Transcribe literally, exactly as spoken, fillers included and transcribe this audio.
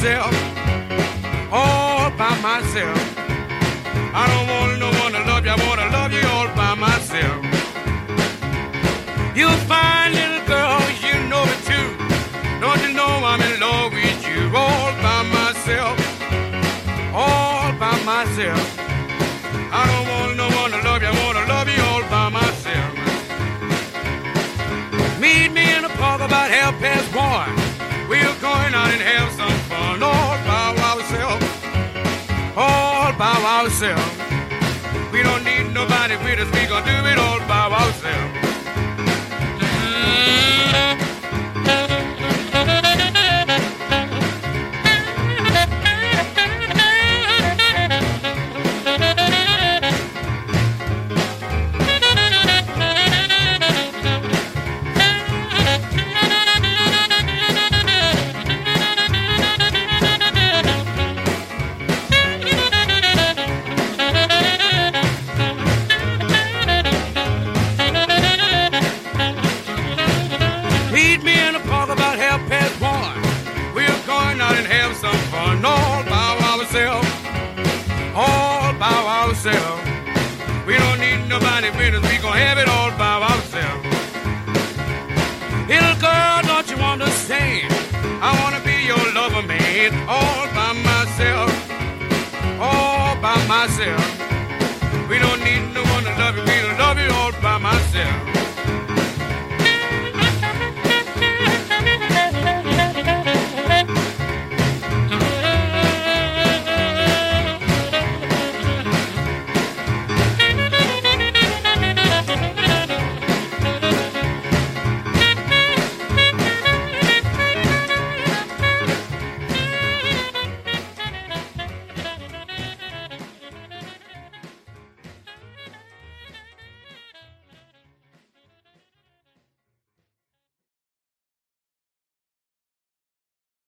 myself, all by myself. I don't want no one to love you, I want to love you all by myself. You fine little girl, you know it too. Don't you know I'm in love with you all by myself, all by myself. I don't want no one to love you, I want to love you all by myself. Meet me in the park about half past one. We're going out and have some fun all by ourselves, all by ourselves. We don't need nobody with us, we gonna do it all by ourselves. We don't need nobody with us, we gon' have it all by ourselves. Little girl, don't you understand? I wanna be your lover, man, all by myself, all by myself. We don't need no one to love you, we love you all